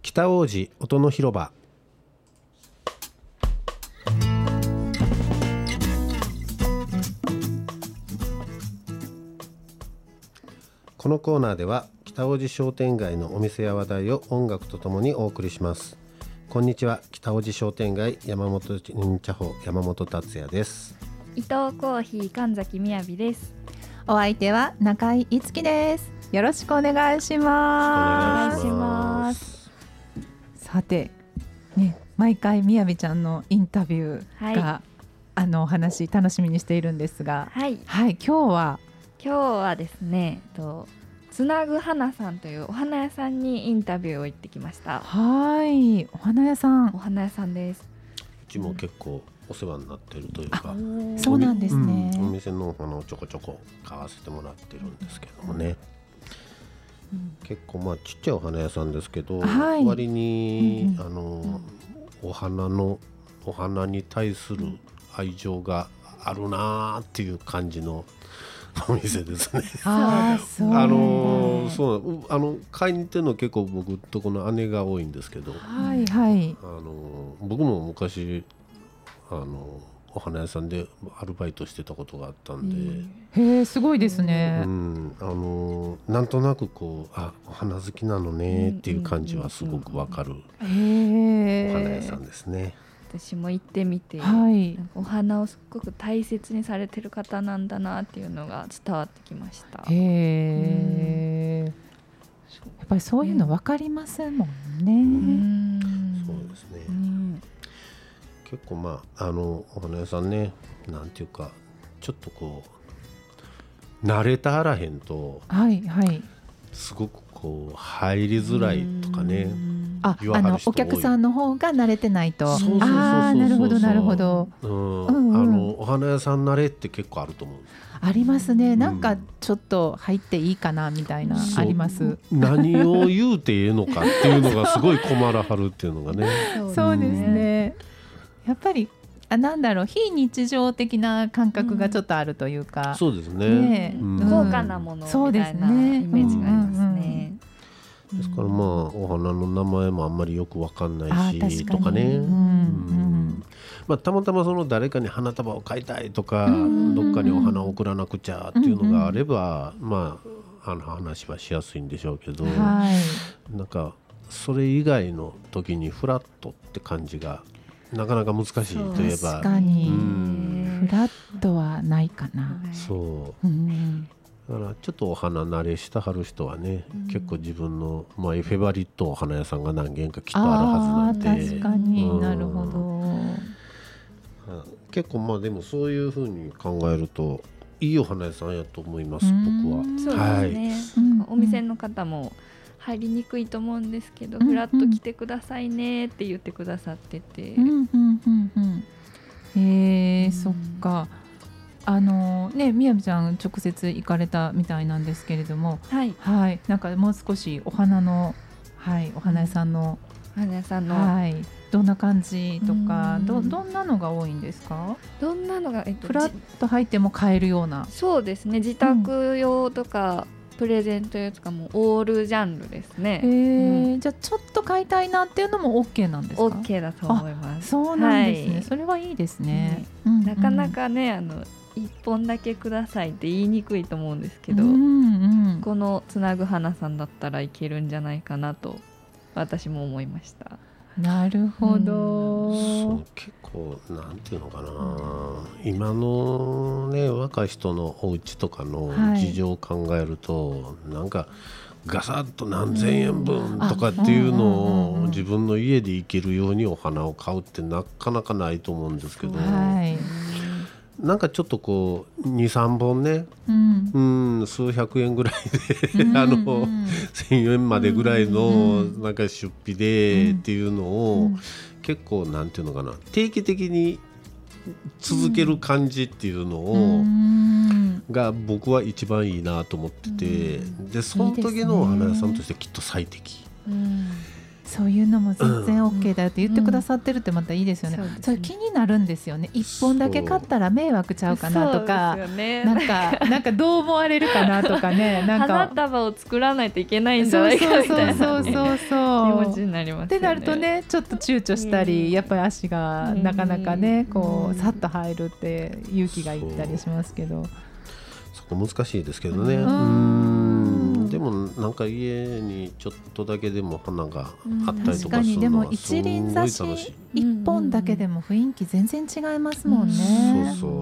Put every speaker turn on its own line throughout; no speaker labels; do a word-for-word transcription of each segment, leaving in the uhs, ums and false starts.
北大路音の広場。このコーナーでは北大路商店街のお店や話題を音楽とともにお送りします。こんにちは、北大路商店街山本忍者法山本達也です。
伊藤コーヒー神崎みやびです。
お相手は中井いつきです。よろしくお願いします。
お願いします。
さて、ね、毎回みやびちゃんのインタビューが、はい、あのお話楽しみにしているんですが、
はい、
はい、今日は
今日はですね、とつなぐ花さんというお花屋さんにインタビューを行ってきました。
はい、お花屋さん。
お花屋さんです。
うちも結構お世話になっているというか、
そうなんですね、
うん、お店のお花をちょこちょこ買わせてもらってるんですけどもね、うん、結構まあちっちゃいお花屋さんですけど、はい、割に、うんうん、あのお花のお花に対する愛情があるなっていう感じのお店ですね。
あそう、
あのそうあの買いに行ってるの結構僕とこの姉が多いんですけど、
はいはい、
あの僕も昔あのお花屋さんでアルバイトしてたことがあったんで、
へえ、すごいですね、
うん、あのなんとなくこうあお花好きなのねっていう感じはすごくわかるお花屋さんですね。
私も行ってみて、
はい、
なんかお花をすごく大切にされてる方なんだなっていうのが伝わってきました。
へえ、うん、やっぱりそういうの分かりますもんね、うん、
そうですね、うん、結構まああのお花屋さんね、なんていうかちょっとこう慣れたあらへんと、
はいはい、
すごくこう入りづらいとかね、
ああのお客さんの方が慣れてないと。
そうそうそうそう、
あ、なるほどなるほど、
うんうんうん、あのお花屋さん慣れって結構あると思う。
ありますね、なんかちょっと入っていいかなみたいな、うん、あります。
何を言うてええのかっていうのがすごい困らはるっていうのがね
そうですね、やっぱりあなんだろう、非日常的な感覚がちょっとあるというか、
うん、そうですね、
ね、うん、高価なものみたいなイメージがありますね。
ですからまあお花の名前もあんまりよく分かんないしとかね、うんうん、まあ、たまたまその誰かに花束を買いたいとか、どっかにお花を送らなくちゃっていうのがあれば、まあ、あの話はしやすいんでしょうけど、はい、なんかそれ以外の時にフラットって感じがなかなか難しいといえば、
確かに、うん、フラットはないかな。
そう、うん、だからちょっとお花慣れしたはる人はね、うん、結構自分の、まあ、フェバリットお花屋さんが何軒かきっとあるはずなんで。
確かに、うん、なるほど。
結構まあでもそういうふうに考えるといいお花屋さんやと思います、僕は。
そうですね、はい、お店の方も入りにくいと思うんですけど、うんうん、フラッと来てくださいねって言ってくださってて、うんうんうんうん、
えーうん、そっか。あのね、みやびちゃん直接行かれたみたいなんですけれども、はいはい、なんかもう少しお花の、はい、お花屋さんの、
お花屋さんの、
はい、どんな感じとか、ど, どんなのが多いんですか？
どんなのが、えっと、
フラッと入っても買えるような。
そうですね、自宅用とか、うん、プレゼント用とかもオールジャンルですね。
えーうん、じゃあちょっと買いたいなっていうのも OK なんですか？
OK だと思います。
そうなんですね、はい、それはいいですね、
うんうん、なかなかね、あのいっぽんだけくださいって言いにくいと思うんですけど、うんうん、このつなぐ花さんだったらいけるんじゃないかなと私も思いました。
なるほど、うん、
そう結構なんていうのかな、うん、今のね若い人のお家とかの事情を考えると、はい、なんかガサッと何千円分とかっていうのを自分の家で行けるようにお花を買うってなかなかないと思うんですけど、はい、なんかちょっとこう にさんぼんね、うんうん、数百円ぐらいで、うん、あのせんえんまでぐらいのなんか出費でっていうのを、うん、結構なんていうのかな、定期的に続ける感じっていうのを、うん、が僕は一番いいなと思ってて、うん、でその時のお花屋さんとしてきっと最適、うん、
そういうのも全然 OK だよって言ってくださってるってまたいいですよね、うんうん、それ気になるんですよね。いっぽんだけ買ったら迷惑ちゃうかなとか、ね、なんかなんかどう思われるかなとかねなんか
花束を作らないといけないんじゃないかみたいな、ね、
そうそうそうそう
気持ちになりますよね。
ってなるとねちょっと躊躇したり、うん、やっぱり足がなかなかねこうさっと入るって勇気がいったりしますけど、
そこ難しいですけどね。うーんでもなんか家にちょっとだけでも花があったりとかするのはすごい楽しい。
一本だけでも雰囲気全然違いますもんね。
そうそう、うん、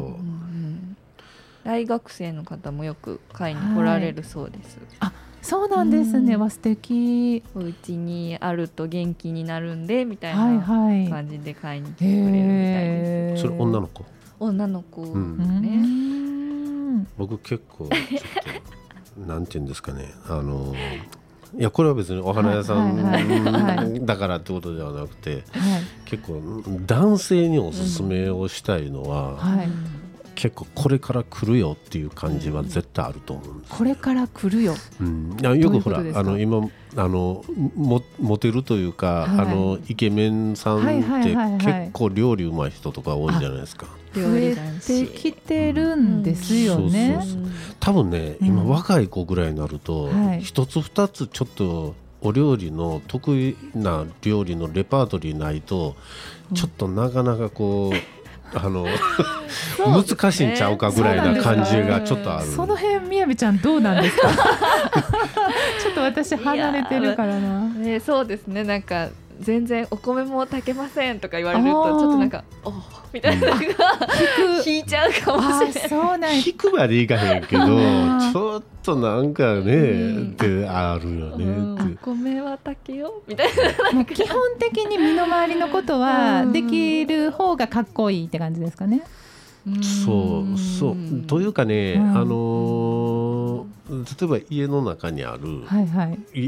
大学生の方もよく買いに来られるそうです、はい、
あそうなんですね、うん、わ素敵。
お家にあると元気になるんでみたいな感じで買いに来てくれるみたいです、
はいはい、それ女の子
女の子ね、
うん、僕結構ちょっとなんていうんですかね、あのいやこれは別にお花屋さんだからってことではなくて、はい、結構男性におすすめをしたいのは、うんはい、結構これから来るよっていう感じは絶対あると思うんです、ね、
これから来るよ、
うん、いやよくほらあの今あのもモテるというか、はい、あのイケメンさんって結構料理うまい人とか多いじゃないですか。
増えてきてるんですよね、うん、そうそうそう
多分ね今若い子ぐらいになると、うんはい、一つ二つちょっとお料理の得意な料理のレパートリーないと、うん、ちょっとなかなかこうあの難しいんちゃうかぐらいな感じがちょっとある。
その辺みやびちゃんどうなんですかちょっと私離れてるからな、
ね、そうですねなんか全然お米も炊けませんとか言われるとちょっとなんかおみたいなのが引いちゃうかもしれない。
そうなん
引くまでいかへんけどちょっとなんかね、うん、ってあるよね、うん、
お米は炊けよみたいな
もう基本的に身の回りのことはできる方がかっこいいって感じですかね。
そうそうというかね、うん、あの例えば家の中にある、はいはい、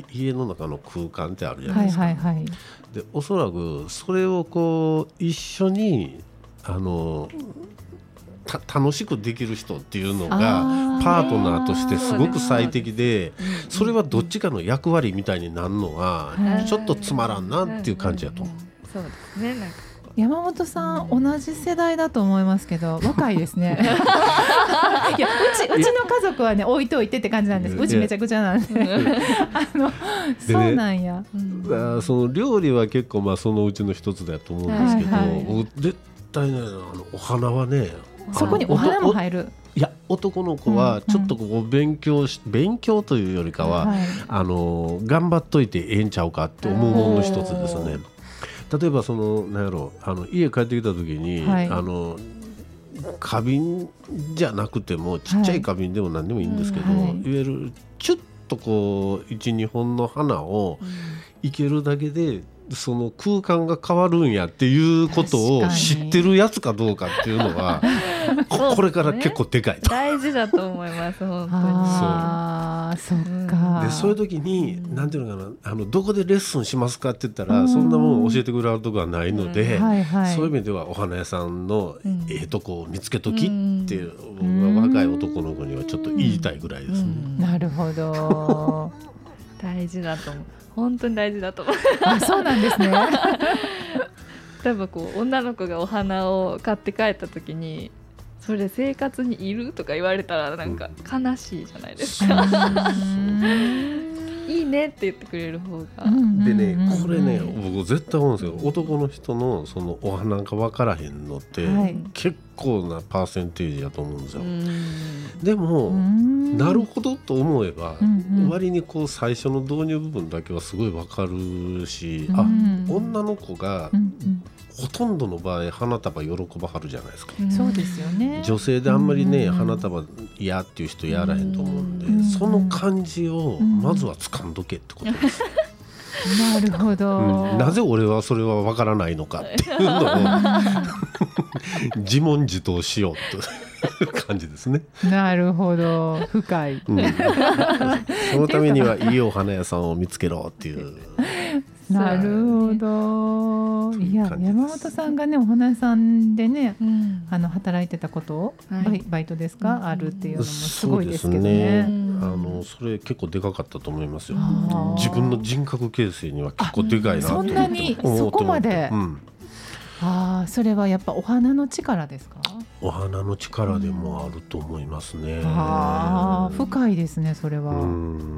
家の中の空間ってあるじゃないですか、はいはいはい、でおそらくそれをこう一緒にあのた楽しくできる人っていうのがパートナーとしてすごく最適で、それはどっちかの役割みたいになるのはちょっとつまらんなっていう感じだと思う。
そうですねなんか
山本さん、うん、同じ世代だと思いますけど若いですねいやうち、うちの家族はね置いといてって感じなんです。うちめちゃくちゃなんであのそうなんや、
うん、その料理は結構まあそのうちの一つだと思うんですけど、はいはい、僕絶対ねあのお花はね
そこにお花も入る。
いや男の子はちょっとこう勉強し、うん、勉強というよりかは、はい、あの頑張っといてええんちゃうかって思うものの一つですね。例えばそのなんやろあの家帰ってきた時に、はい、あの花瓶じゃなくてもちっちゃい花瓶でも何でもいいんですけど、はい、いわゆるちょっとこう いち,に 本の花をいけるだけでその空間が変わるんやっていうことを知ってるやつかどうかっていうのはこれから結構でかいと
大事だと思います本当に。
あそうそっか
でそういう時に何ていうのかなあのどこでレッスンしますかって言ったらそんなもん教えてくれるとこはないので、うんはいはい、そういう意味ではお花屋さんのええとこを見つけときっていう、うん、僕は若い男の子にはちょっと言いたいぐらいですね、
うん、なるほど
大事だと思う本当に大事だと思う
あそうなんですね
例えばこう女の子がお花を買って帰った時にそれ生活にいるとか言われたらなんか悲しいじゃないですか、うん、いいねって言ってくれる方が、うん、
でねこれね僕絶対思うんですけど男の人のそのお花が分からへんのって、はい、結構なパーセンテージだと思うんですよ。でもなるほどと思えば、うんうん、割にこう最初の導入部分だけはすごい分かるし、うん、あ女の子が、うんうんほとんどの場合花束喜ばはるじゃないですか、
うん、そうですよね。
女性であんまりね、うん、花束嫌っていう人やらへんと思うんで、うん、その感じをまずは掴んどけってことです、
うん、なるほど、
うん、なぜ俺はそれは分からないのかっていうのを自問自答しようと感じですね。
なるほど深い、
うん、そのためにはいいお花屋さんを見つけろっていう
なるほど。いや山本さんがねお花屋さんでね、うん、あの働いてたこと、はい、バイ、バイトですか、うん、あるっていうのもすごいですけどね。
そうですね、あのそれ結構でかかったと思いますよ。自分の人格形成には結構でかいなと思って。
そんなにそこまで、うん、ああ、それはやっぱお花の力ですか？
お花の力でもあると思いますね。うん、
ああ、深いですねそれは。うん、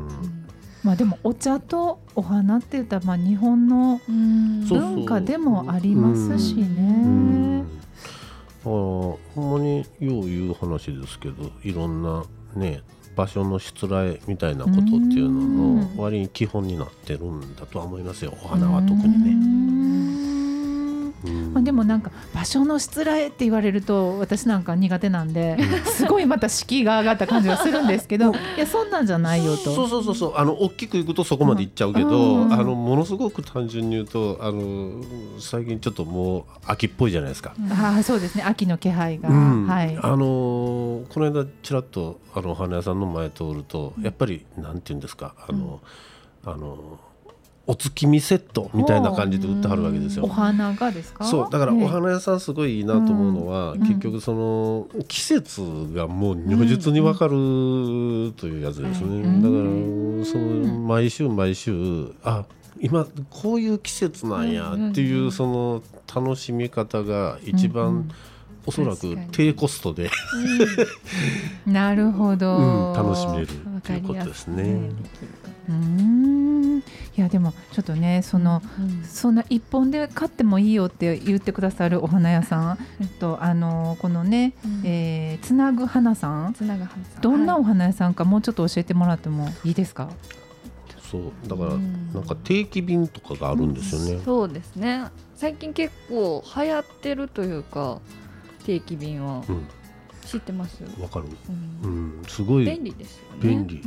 まあでもお茶とお花って言ったらまあ日本の文化でもありますしね。
あ、ほんまによう言う話ですけど、いろんなね場所のしつらえみたいなことっていうのの割に基本になってるんだとは思いますよ、お花は特にね。
まあ、でもなんか場所のしつらえって言われると私なんか苦手なんですごいまた敷居が上がった感じがするんですけどいやそんなんじゃないよと。
そうそうそうそう、あの大きくいくとそこまでいっちゃうけど、うん、あのものすごく単純に言うとあの最近ちょっともう秋っぽいじゃないですか。
あ、そうですね、秋の気配が、うん、はい、
あのこの間ちらっとあのお花屋さんの前通るとやっぱりなんていうんですか、あの、うん、あのお月見セットみたいな感じで売ってはるわけですよ。
お花がですか？
そうだからお花屋さんすごいいいなと思うのは、うん、結局その季節がもう如実に分かるというやつですね、うん、だからその毎週毎週あ今こういう季節なんやっていうその楽しみ方が一番、うんうん、おそらく低コストで、
うん、なるほど、
うん、楽しめるということですね。
うーん、いやでもちょっとねその、うん、そんな一本で買ってもいいよって言ってくださるお花屋さん、えっと、あのこのね、うん、えー、つなぐ花さん、つなぐ花さん、どんなお花屋さんかもうちょっと教えてもらってもいいですか？
そうだからなんか定期便とかがあるんですよね、うん、
そうですね、最近結構流行ってるというか定期便は、うん、知ってます？
わかる、うんうん、すごい
便利ですよね。
便利、うん、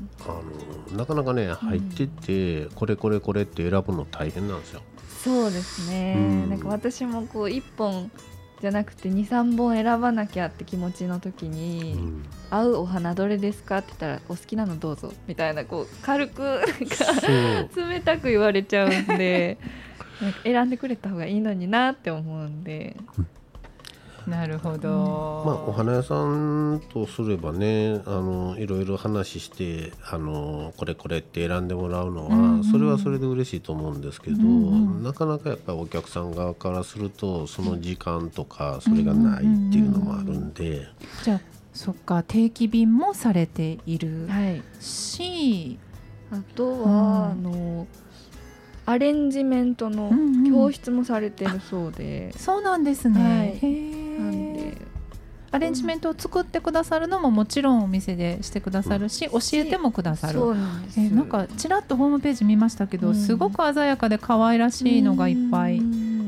あのなかなかね入ってて、うん、これこれこれって選ぶの大変なんですよ。
そうですね、うん、なんか私もこういっぽんじゃなくて にさんぼん選ばなきゃって気持ちの時に、うん、合うお花どれですかって言ったらお好きなのどうぞみたいな、こう軽くなんか冷たく言われちゃうんでなんか選んでくれた方がいいのになって思うんで、うん、
なるほど、うん、
まあ、お花屋さんとすればね、あのいろいろ話してあのこれこれって選んでもらうのは、うんうん、それはそれで嬉しいと思うんですけど、うんうん、なかなかやっぱりお客さん側からするとその時間とかそれがないっていうのもあるんで、うんうんうん、
じゃあそっか、定期便もされているし、
はい、あとは、うん、あのアレンジメントの教室もされてるそうで、うんうん、
そうなんですね、はい、へ
ー、なんで
アレンジメントを作ってくださるのももちろんお店でしてくださるし、うん、教えてもくださる。
そうなんです。
えなんかちらっとホームページ見ましたけど、うん、すごく鮮やかで可愛らしいのがいっぱい、うん、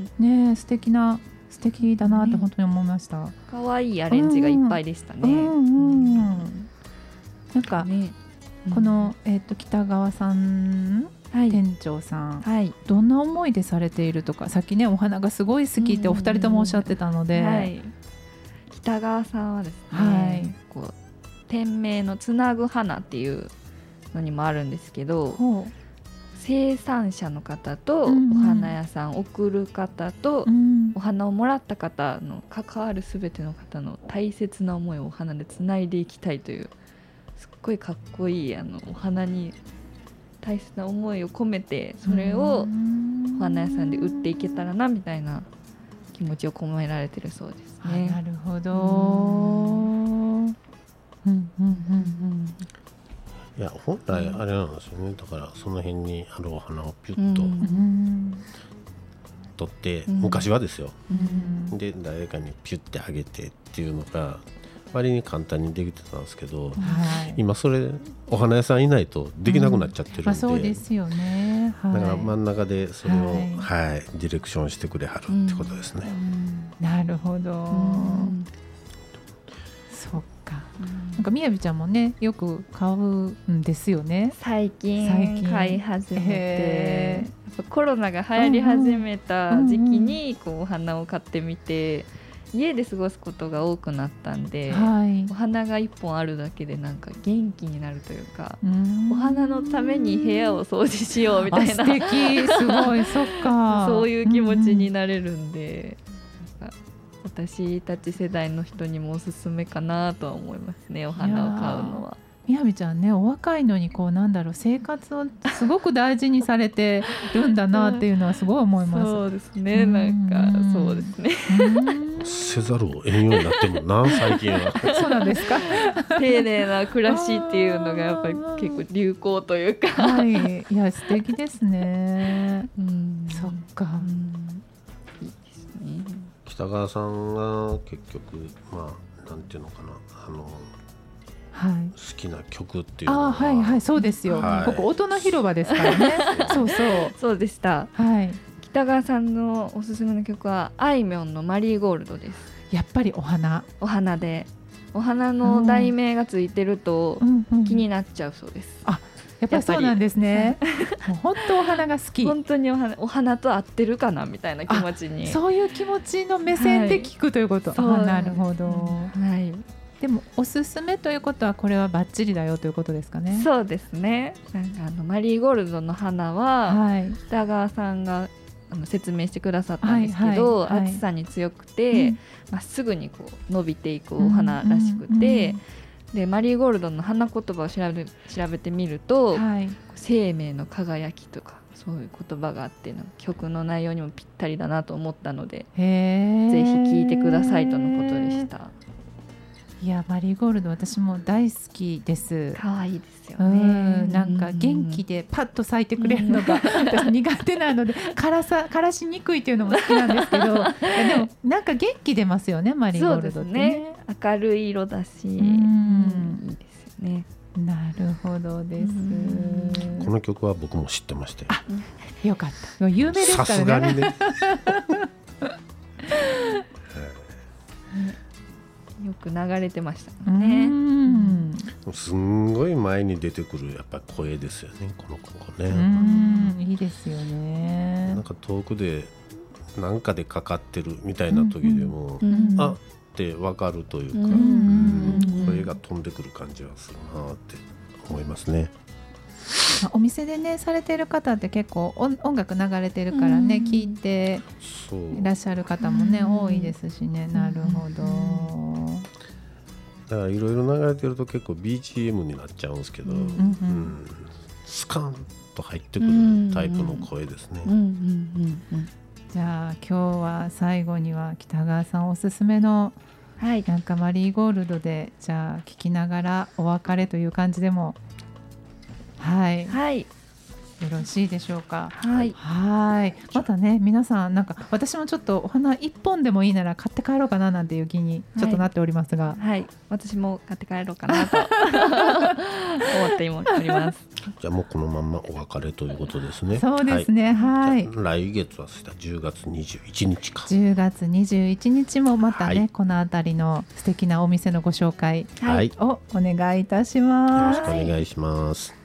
ね、素敵な素敵だなって本当に思いました。
可愛いアレンジがいっぱいでしたね。うんうん
うん、なんか、ね、この、えーと、北川さん、はい、店長さん、はい、どんな思いでされているとか、さっきねお花がすごい好きってお二人ともおっしゃってたので、はい、
北川さんはですね、はい、こう店名のつなぐ花っていうのにもあるんですけど、生産者の方とお花屋さん、うんうん、送る方と、うん、お花をもらった方の関わるすべての方の大切な思いをお花でつないでいきたいという、すっごいかっこいいあのお花に大切な思いを込めて、それをお花屋さんで売っていけたらなみたいな気持ちを込められてるそうですね。
なるほど、うんうんうんうん、
いや本来あれなんですよね、だからその辺にあるお花をピュッと、うん、取って、うん、昔はですよ、うん、で誰かにピュッてあげてっていうのが割に簡単にできてたんですけど、はい、今それお花屋さんいないとできなくなっちゃってるんで、うん、まあ、
そうですよね、はい、
だから真ん中でそれを、はいはい、ディレクションしてくれはるってことですね、
うん、なるほど、うん、そっか、うん、なんかみやびちゃんもねよく買うんですよね。
最近最近買い始めて、やっぱコロナが流行り始めた時期にこうお花を買ってみて、 家で過ごすことが多くなったんで、
はい、
お花が一本あるだけでなんか元気になるというか、お花のために部屋を掃除しようみたいな、
素敵、すごい、そっか
そういう気持ちになれるんで、うんうん、なんか私たち世代の人にもおすすめかなとは思いますね、お花を買うのは。
みやびちゃんね、お若いのにこうなんだろう、生活をすごく大事にされてるんだなっていうのはすごい思います。
そうですね、なんかそうですね。
せざるを得んようになってもな、最近は。
そうなんですか。
丁寧な暮らしっていうのがやっぱり結構流行というか、
はい、いや素敵ですね。うん、そっか、うん、
いいですね。
北川さんが結局まあなんていうのかな、あの
はい、
好きな曲っていうのは、
あ、はいはい、そうですよ、はい、ここ音の広場ですからね。そうそう
そうでした、はい、北川さんのおすすめの曲はあいみょんのマリーゴールドです。
やっぱりお花
お花で、お花の題名がついてると気になっちゃうそうです、うんうん、
あ、やっぱりそうなんですね。もう本当お花が好き。
本当にお花、お花と合ってるかなみたいな気持ちに、
そういう気持ちの目線で聞くということ、はい、あ、なるほど、はい。でもおすすめということはこれはバッチリだよということですかね。
そうですね。なんかあのマリーゴールドの花は、はい、北川さんがあの説明してくださったんですけど、はいはいはい、暑さに強くて、うん、まっすぐにこう伸びていくお花らしくて、うんうんうん、でマリーゴールドの花言葉を調べ、調べてみると、はい、生命の輝きとかそういう言葉があって、なんか曲の内容にもぴったりだなと思ったので、へぜひ聴いてくださいとのことでした。
いや、マリーゴールド私も大好きです。
可愛いですよね。
なんか元気でパッと咲いてくれるのが私苦手なので、枯らさ枯らしにくいっていうのも好きなんですけど、でもなんか元気出ますよね、マリーゴールドってね。そうですね、明るい色だし、うん、いいですよね。 なるほどです。
この曲は僕も知ってまして、
あ、よかった、有名ですからね。さすがにね。
よく流れてましたね。うん、
すんごい前に出てくるやっぱり声ですよね、この子ね。
うん、いいですよね。
なんか遠くでなんかでかかってるみたいな時でも、うんうん、あって分かるというか、うんうん、声が飛んでくる感じはするなって思いますね。
お店でねされてる方って結構音楽流れてるからね、聴いていらっしゃる方もね多いですしね。なるほど。
だからいろいろ流れてると結構 ビージーエム になっちゃうんですけど、うんうん、スカンと入ってくるタイプの声ですね。
じゃあ今日は最後には北川さんおすすめの、はい、なんかマリーゴールドでじゃあ聴きながらお別れという感じでもはい、はい、よろしいでしょうか。はい、はいまたね皆さんなんか私もちょっとお花一本でもいいなら買って帰ろうかななんていう気にちょっとなっておりますが、はい
はい、私も買って帰ろうかなと思っております。
じゃあもうこのまんまお別れということですね。
そうですね、はい、
はい、来月はじゅうがつにじゅういちにちか。
じゅうがつにじゅういちにちもまたね、はい、このあたりの素敵なお店のご紹介をお願いいたします。
よろしくお願いします。